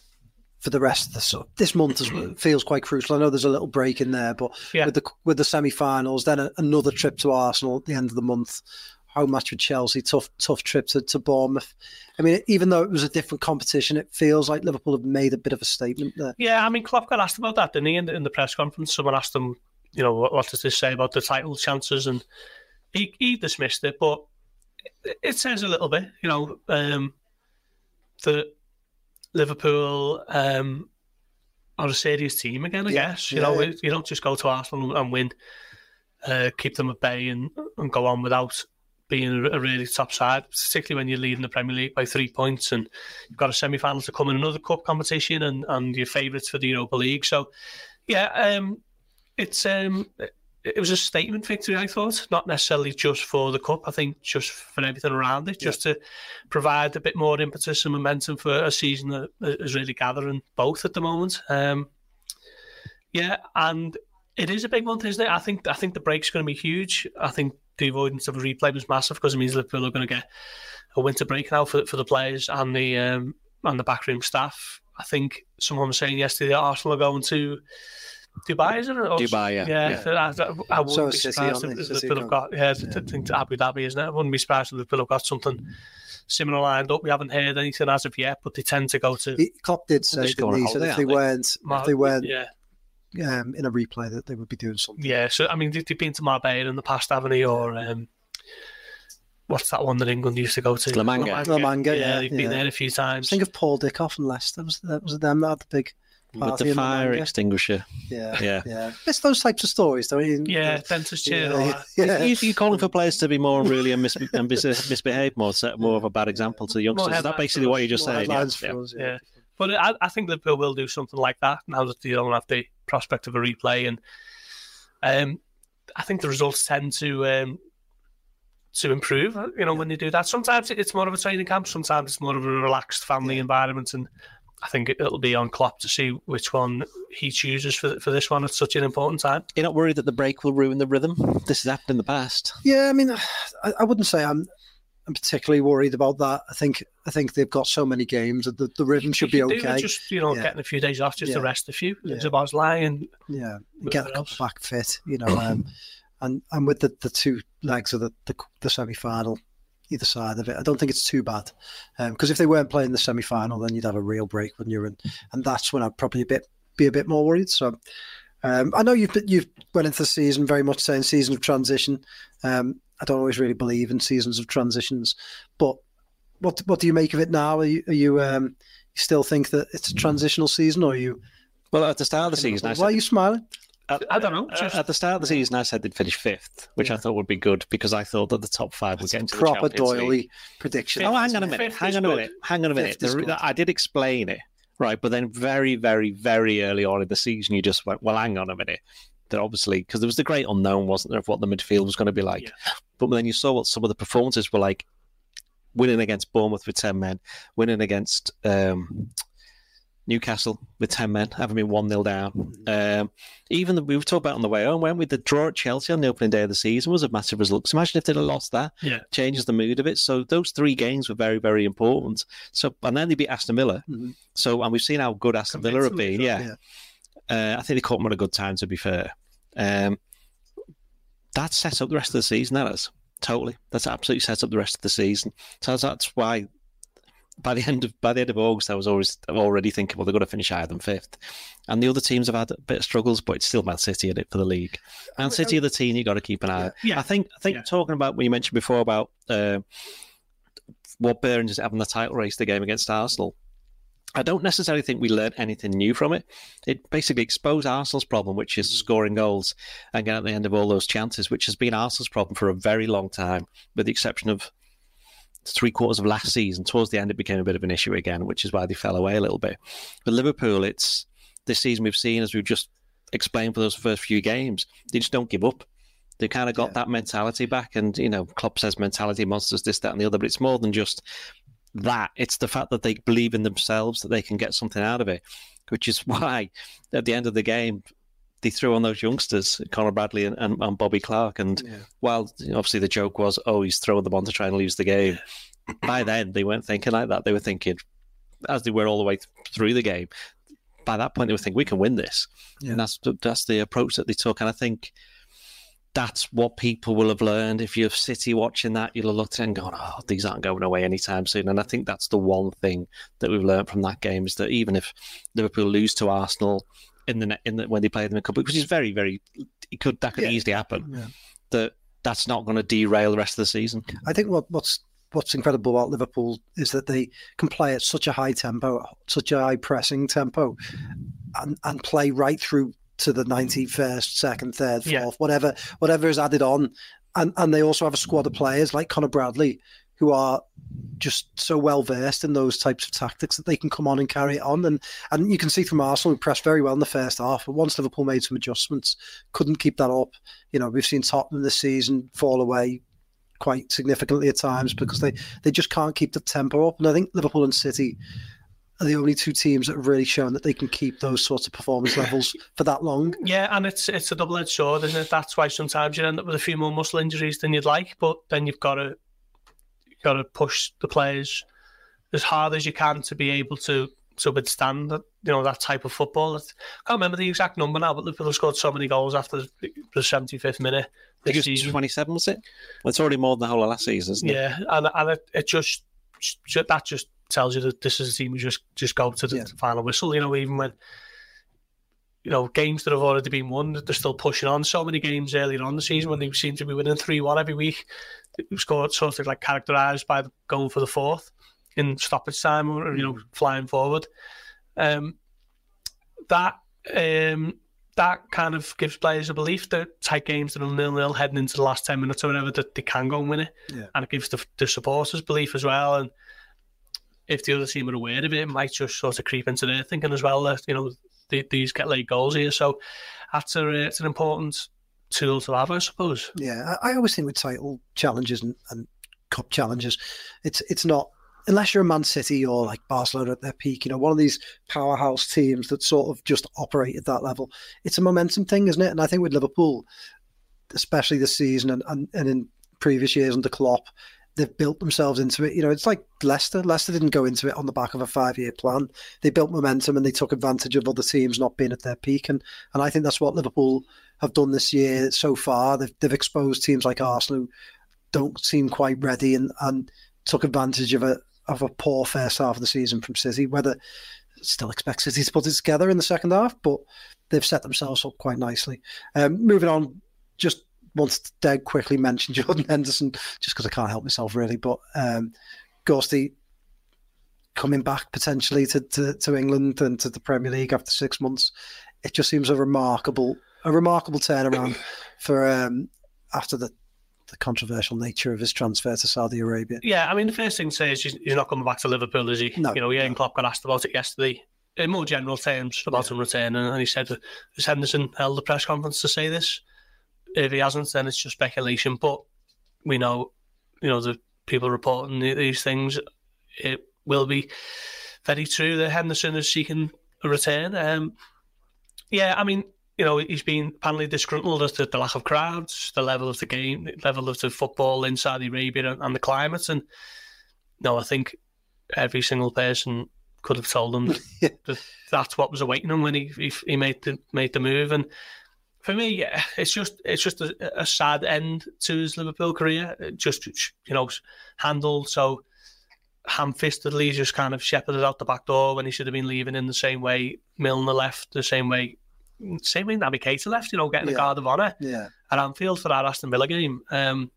for the rest of the so this month? As well, feels quite crucial. I know there's a little break in there, but yeah. with the with the semi-finals, then a, another trip to Arsenal at the end of the month. Home match with Chelsea, tough tough trip to, to Bournemouth. I mean, even though it was a different competition, it feels like Liverpool have made a bit of a statement there. Yeah, I mean, Klopp got asked about that, didn't he, in the, in the press conference? Someone asked him, you know, what, what does this say about the title chances? And he, he dismissed it, but it, it says a little bit, you know, um, that Liverpool um, are a serious team again, I yeah, guess. You yeah, know, yeah. you don't just go to Arsenal and win, uh, keep them at bay and, and go on without being a really top side, particularly when you're leading the Premier League by three points and you've got a semi-final to come in another cup competition and, and your favourites for the Europa League. So, yeah, um, it's um, it was a statement victory, I thought, not necessarily just for the cup. I think just for everything around it, just yeah. to provide a bit more impetus and momentum for a season that is really gathering both at the moment. Um, yeah, and it is a big month, isn't it? I think I think the break's going to be huge. I think the avoidance of a replay was massive because it means Liverpool are going to get a winter break now for for the players and the um, and the backroom staff. I think someone was saying yesterday that Arsenal are going to Dubai, isn't it? Or, Dubai, yeah. Yeah, yeah. I, I, I wouldn't so be surprised if Liverpool have got. Yeah, yeah. I think to Abu Dhabi, isn't it? I wouldn't be surprised if Liverpool have got something similar lined up. We haven't heard anything as of yet, but they tend to go to. He, Klopp did say that he said if they weren't, Mar- if they weren't, yeah. Um, in a replay that they would be doing something. Yeah, so I mean, they've been to Marbella in the past, haven't they? Or um, what's that one that England used to go to? La Manga. La Manga, yeah. yeah they've yeah. been there a few times. Think of Paul Dickoff and Leicester. That was, that was them that had the big With the fire extinguisher. Yeah, yeah, yeah. It's those types of stories, don't you? Yeah, dentist chair. Yeah, yeah. You, you're calling for players to be more unruly and, mis- and mis- misbehave more, set more of a bad example to the youngsters. Is that basically what you just said? Yeah. Yeah. Us, yeah. yeah. But I, I think Liverpool will do something like that now that they don't have the prospect of a replay. And um, I think the results tend to um, to improve, you know, when they do that. Sometimes it's more of a training camp, sometimes it's more of a relaxed family yeah. environment. And I think it'll be on Klopp to see which one he chooses for for this one at such an important time. You're not worried that the break will ruin the rhythm? This has happened in the past. Yeah, I mean, I, I wouldn't say I'm I'm particularly worried about that. I think I think they've got so many games that the, the rhythm should be okay. Just, you know, yeah. getting a few days off just yeah. to rest a few. Yeah. Szoboszlai and yeah, and get the back fit. You know, um, and and with the, the two legs of the the, the semi final, either side of it, I don't think it's too bad. Because um, if they weren't playing the semi final, then you'd have a real break, wouldn't you? And and that's when I'd probably a bit be a bit more worried. So. Um, I know you've you've went into the season very much saying season of transition. Um, I don't always really believe in seasons of transitions, but what what do you make of it now? Are you, are you um, you still think that it's a transitional season, or are you? Well, at the start of the season, why I said, are you smiling? At, I don't know. Just... At the start of the season, I said they'd finish fifth, which yeah. I thought would be good because I thought that the top five would get into proper the Champions Doyley League. prediction. Oh, hang on a minute. Hang on a minute. Hang on a minute. The, I did explain it. Right, but then very, very, very early on in the season, you just went, well, hang on a minute. That obviously, because there was the great unknown, wasn't there, of what the midfield was going to be like. Yeah. But then you saw what some of the performances were like, winning against Bournemouth with ten men, winning against um, Newcastle with ten men, having been one nil down. Um, even the, we were talking about on the way home, weren't we? The draw at Chelsea on the opening day of the season was a massive result. Because imagine if they'd have lost that. Yeah. Changes the mood of it. So those three games were very, very important. So and then they beat Aston Villa. Mm-hmm. So and we've seen how good Aston Villa have been. Yeah. yeah. Uh, I think they caught them at a good time, to be fair. Um, that sets up the rest of the season, that is. Totally. That's absolutely set up the rest of the season. So that's why by the end of by the end of August, I was always already thinking, well, they're going to finish higher than fifth. And the other teams have had a bit of struggles, but it's still Man City in it for the league. Man City are the team you've got to keep an eye on. Yeah. I think, I think yeah. talking about when you mentioned before about uh, what Burns is having the title race, the game against Arsenal, I don't necessarily think we learned anything new from it. It basically exposed Arsenal's problem, which is scoring goals and getting at the end of all those chances, which has been Arsenal's problem for a very long time, with the exception of three quarters of last season. Towards the end, it became a bit of an issue again, which is why they fell away a little bit. But Liverpool, it's this season we've seen, as we've just explained for those first few games, they just don't give up. They kind of got yeah. that mentality back. And, you know, Klopp says mentality monsters, this, that, and the other, but it's more than just that. It's the fact that they believe in themselves, that they can get something out of it, which is why at the end of the game they threw on those youngsters, Conor Bradley and, and, and Bobby Clark. And yeah. while you know, obviously the joke was, oh, he's throwing them on to try and lose the game, by then they weren't thinking like that. They were thinking, as they were all the way through the game, by that point they were thinking, we can win this. Yeah. And that's that's the approach that they took. And I think that's what people will have learned. If you're City watching that, you'll have looked at it and gone, oh, these aren't going away anytime soon. And I think that's the one thing that we've learned from that game, is that even if Liverpool lose to Arsenal in the in the, when they play them in Cup, which is very, very, it could that could yeah. easily happen, yeah. that that's not going to derail the rest of the season. I think what what's what's incredible about Liverpool is that they can play at such a high tempo, such a high pressing tempo, and, and play right through to the ninety-first, second, third, fourth, yeah. whatever whatever is added on. And and they also have a squad of players like Conor Bradley who are just so well versed in those types of tactics that they can come on and carry it on. And and you can see from Arsenal, who pressed very well in the first half, but once Liverpool made some adjustments, couldn't keep that up. You know, we've seen Tottenham this season fall away quite significantly at times because they, they just can't keep the tempo up. And I think Liverpool and City are the only two teams that have really shown that they can keep those sorts of performance levels for that long. Yeah, and it's it's a double-edged sword, isn't it? That's why sometimes you end up with a few more muscle injuries than you'd like, but then you've got to you've got to push the players as hard as you can to be able to to withstand that, you know, that type of football. I can't remember the exact number now, but Liverpool have scored so many goals after the seventy-fifth minute. I think it was twenty-seven, was it? Well, it's already more than the whole of last season, isn't it? Yeah, and and it, it just that just tells you that this is a team who just just go to the yeah. final whistle. You know, even when you know games that have already been won, they're still pushing on. So many games earlier on the season when they seem to be winning three one every week, they scored sort of like characterised by going for the fourth in stoppage time, or you know, flying forward. Um, that um, that kind of gives players a belief that tight games that are nil-nil heading into the last ten minutes or whatever, that they can go and win it. Yeah. And it gives the, the supporters belief as well. And if the other team are aware of it, it might just sort of creep into their thinking as well that, you know, they, these get late goals here. So that's a, it's an important tool to have, I suppose. Yeah, I, I always think with title challenges and, and cup challenges, it's it's not, unless you're a Man City or like Barcelona at their peak, you know, one of these powerhouse teams that sort of just operate at that level, it's a momentum thing, isn't it? And I think with Liverpool, especially this season and, and, and in previous years under Klopp, they've built themselves into it. You know, it's like Leicester. Leicester didn't go into it on the back of a five-year plan. They built momentum and they took advantage of other teams not being at their peak. And and I think that's what Liverpool have done this year so far. They've, they've exposed teams like Arsenal who don't seem quite ready and, and took advantage of a of a poor first half of the season from City. Whether still expect City to put it together in the second half, but they've set themselves up quite nicely. Um, moving on, just want to dead quickly mention Jordan Henderson, just because I can't help myself really. But um, Ghosty coming back potentially to, to, to England and to the Premier League after six months, it just seems a remarkable a remarkable turnaround for um, after the. the controversial nature of his transfer to Saudi Arabia. Yeah, I mean, the first thing to say is he's not coming back to Liverpool, is he? No. You know, Jurgen Klopp got asked about it yesterday, in more general terms, about yeah. him returning, and he said, has Henderson held a press conference to say this? If he hasn't, then it's just speculation. But we know, you know, the people reporting these things, it will be very true that Henderson is seeking a return. Um, yeah, I mean, you know, he's been apparently disgruntled at the, the lack of crowds, the level of the game, the level of the football in Saudi Arabia and, and the climate. And no, I think every single person could have told him that, that that's what was awaiting him when he he, he made the made the move. And for me, yeah, it's just it's just a, a sad end to his Liverpool career. It just, you know, handled so ham-fistedly, just kind of shepherded out the back door when he should have been leaving in the same way Milner left, the same way. Same way Naby Keita left, you know, getting yeah. the Guard of Honour yeah. at Anfield for that Aston Villa game. Um,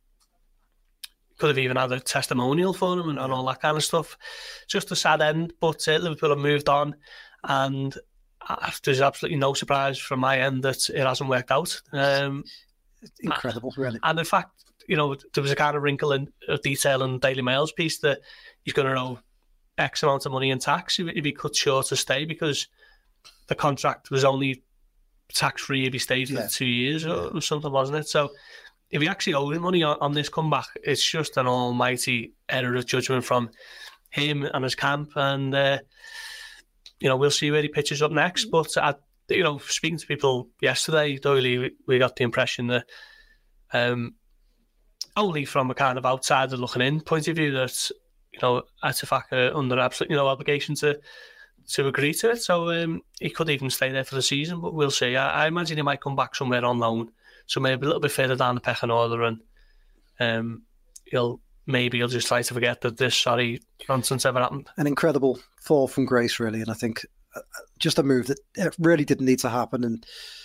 could have even had a testimonial for him and, and all that kind of stuff. Just a sad end, but uh, Liverpool have moved on, and uh, there's absolutely no surprise from my end that it hasn't worked out. Um, it's incredible, really. And in fact, you know, there was a kind of wrinkle in of detail in the Daily Mail's piece that he's going to owe X amount of money in tax if, if he cut short to stay, because the contract was only tax-free if he stayed for yeah. two years or yeah. something, wasn't it? So if he actually owed money on, on this comeback, it's just an almighty error of judgment from him and his camp. And, uh, you know, we'll see where he pitches up next. But, I, you know, speaking to people yesterday, Doyley, we, we got the impression that um, only from a kind of outsider looking in point of view that, you know, Ettifaq are under absolutely no obligation to to agree to it. So um, he could even stay there for the season, but we'll see. I, I imagine he might come back somewhere on loan, so maybe a little bit further down the pecking order, and um, he'll maybe he'll just try to forget that this sorry nonsense ever happened. An incredible fall from grace, really, and I think just a move that it really didn't need to happen, and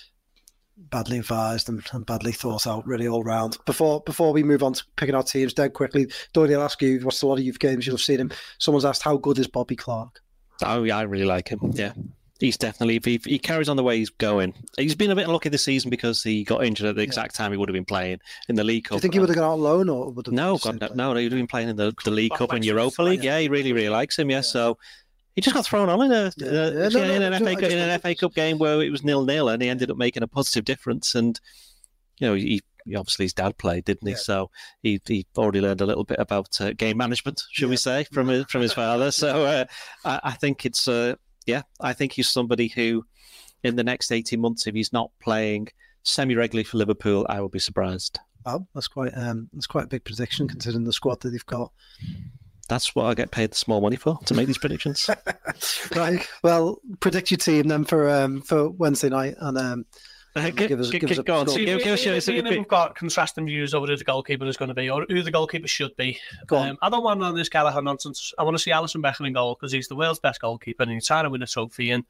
badly advised and, and badly thought out, really, all round. Before before we move on to picking our teams, dead quickly, Dory, I'll ask you, watched a lot of youth games, you'll have seen him. Someone's asked, how good is Bobby Clark? Oh, yeah, I really like him. Yeah, he's definitely, if he, he carries on the way he's going. He's been a bit unlucky this season because he got injured at the exact time he would have been playing in the League Cup. Do you think he would have gone out on loan? Or would have no, God, no, no, he would have been playing in the, the League Cup and Europa League. Yeah, he really, really likes him, yeah. yeah. So he just got thrown on in, a, yeah. Uh, yeah, no, in, no, an no, F A, in an F A Cup game where it was nil-nil and he ended up making a positive difference. And, you know, he obviously his dad played, didn't he? Yeah. So he he already learned a little bit about uh, game management, should yeah. we say, from his, from his father. So uh, I, I think it's, uh, yeah, I think he's somebody who, in the next eighteen months, if he's not playing semi-regularly for Liverpool, I will be surprised. Oh, that's quite um, that's quite a big prediction considering the squad that they've got. That's what I get paid the small money for, to make these predictions. Right. Well, predict your team then for um, for Wednesday night, and um, uh, give us, give us a go. See, give, give us a, a, we've got contrasting views over who the goalkeeper is going to be, or who the goalkeeper should be. Go on. Um, I don't want none of this Gallagher nonsense. I want to see Alisson Becker in goal because he's the world's best goalkeeper and he's trying to win a trophy. And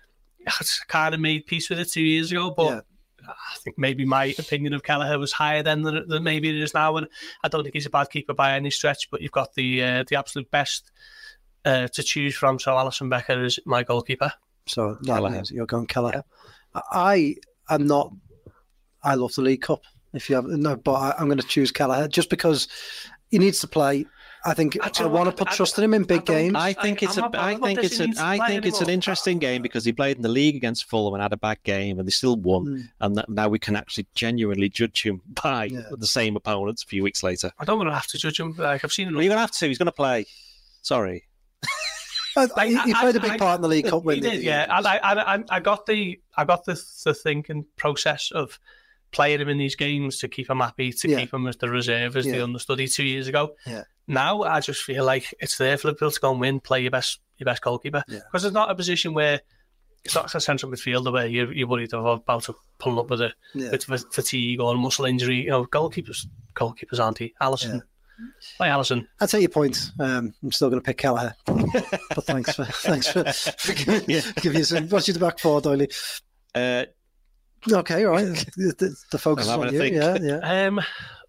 I kind of made peace with it two years ago, but. Yeah. I think maybe my opinion of Kelleher was higher then than, than maybe it is now, and I don't think he's a bad keeper by any stretch. But you've got the uh, the absolute best uh, to choose from. So Alisson Becker is my goalkeeper. So that Kelleher. means you're going Kelleher. I am not. I love the League Cup. If you have no, but I, I'm going to choose Kelleher just because he needs to play. I think I, I want to put I, trust in him in big games. I think it's a. I think it's a. I think it's an interesting game because he played in the league against Fulham and had a bad game, and they still won. Mm. And that, now we can actually genuinely judge him by yeah. the same opponents a few weeks later. I don't want to have to judge him. Like I've seen him. Well, you're going to have to. He's going to play. Sorry. Like, he, he played a big I, part in the League Cup win. He did, yeah. And I, I, I got the, I got the, the thinking process of playing him in these games to keep him happy, to yeah. keep him as the reserve, as yeah. the understudy two years ago. Yeah. Now I just feel like it's there for Liverpool to go and win, play your best, your best goalkeeper, because yeah. it's not a position where it's not a central midfielder where you're, you're worried about to pull up with a yeah. bit of fatigue or muscle injury. You know, goalkeepers, goalkeepers aren't he? Alisson. Yeah. Hi, Alison. I take your point. Um, I'm still going to pick Kelleher, but thanks for thanks for, for giving, yeah. giving you some. What's you the back four, Doyley? Uh, okay, all right. The, the focus is on you. Think. Yeah, yeah. Um,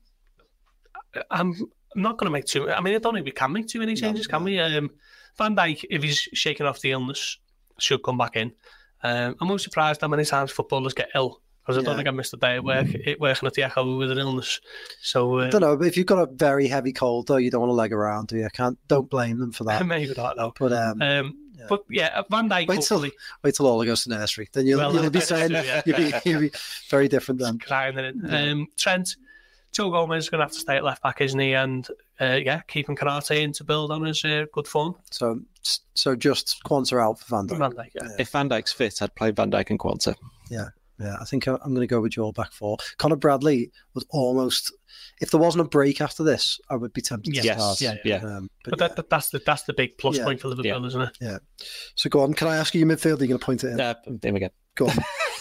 I'm not going to make too. I mean, I don't think we can make too many changes, no, can no. we? Um, Van Dijk, if he's shaking off the illness, should come back in. Um, I'm most surprised how many times footballers get ill. Because I don't yeah. think I missed a day at work, it, working at the Echo with an illness. So uh, I don't know, but if you've got a very heavy cold, though, you don't want to leg around, do you? I can't. Don't blame them for that. Maybe not, though. But um, um yeah. but yeah, Van Dijk. Wait till wait till Ola goes to nursery, then you'll, well, you'll be saying true, yeah. you'll, be, you'll be very different then. Crying it in. Yeah. Um, Trent, Joe Gomez is going to have to stay at left back, isn't he? And uh, yeah, keeping Konate in to build on his uh, good form. So so just Quanta out for Van Dijk. Van Dijk, yeah. yeah. If Van Dijk's fit, I'd play Van Dijk and Quanta. Yeah. Yeah, I think I'm going to go with your back four. Conor Bradley was almost. If there wasn't a break after this, I would be tempted yes. to start. Yeah, yeah. Um, but but yeah. That, that's the that's the big plus yeah. point for Liverpool, yeah. isn't it? Yeah. So go on. Can I ask you your midfield? Are you going to point it in? Uh, him again. Go on.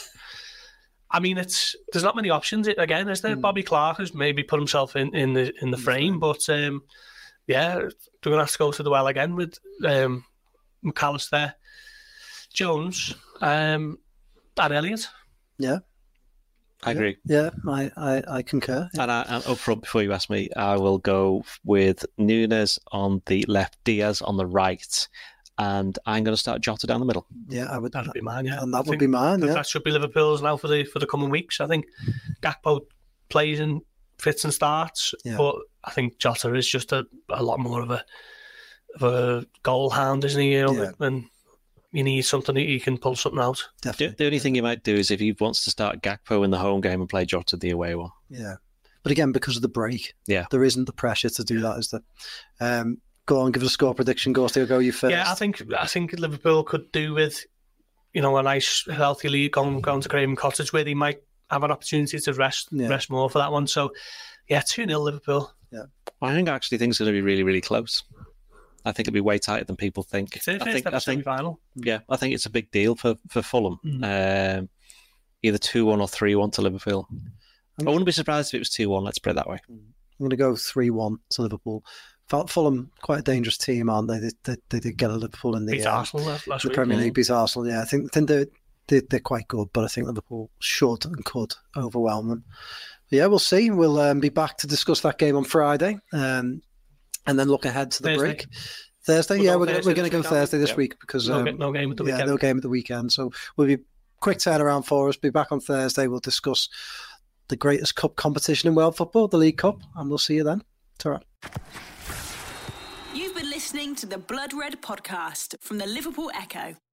I mean, it's there's not many options. Again, is there? Mm. Bobby Clark has maybe put himself in, in the in the frame, but um, yeah, they're going to have to go to the well again with um, McAllister, Jones, um, and Elliott. Yeah. I agree. Yeah, I, I, I concur. Yeah. And I, I'm up front before you ask me, I will go with Nunes on the left, Diaz on the right, and I'm going to start Jota down the middle. Yeah, I would. That'd be mine. Yeah, and that I would be mine. Yeah, that should be Liverpool's now for the for the coming weeks. I think Gakpo plays and fits and starts, yeah. but I think Jota is just a, a lot more of a of a goal hound, isn't he? You know, yeah. and you need something that you can pull something out. Definitely. The, the only thing you might do is if he wants to start Gakpo in the home game and play Jota the away one. Yeah. But again, because of the break, yeah, there isn't the pressure to do that, is there? Um, go on, give us a score prediction. Go, still go you first. Yeah, I think I think Liverpool could do with, you know, a nice healthy league going, going to Craven Cottage where they might have an opportunity to rest yeah. rest more for that one. So, yeah, two nil Liverpool. Yeah. I think I actually think it's going to be really, really close. I think it'll be way tighter than people think. It's I think, I think, final. Yeah, I think it's a big deal for, for Fulham. Mm. Um, either two one or three one to Liverpool. I wouldn't be surprised if it was two one, let's put it that way. I'm going to go three one to Liverpool. Fulham, quite a dangerous team, aren't they? They, they, they did get a Liverpool in the, beat uh, Arsenal last, last the week. Premier League, beat Arsenal, yeah. I think, I think they're, they're, they're quite good, but I think Liverpool should and could overwhelm them. But yeah, we'll see. We'll um, be back to discuss that game on Friday um, and then look ahead to the Thursday. break. Thursday, we'll yeah, go we're, Thursday we're going to go Thursday this yep. week because no, um, no game at the yeah, weekend. no game at the weekend. So we'll be quick turnaround for us. Be back on Thursday. We'll discuss the greatest cup competition in world football, the League Cup, and we'll see you then. Ta-ra. You've been listening to the Blood Red podcast from the Liverpool Echo.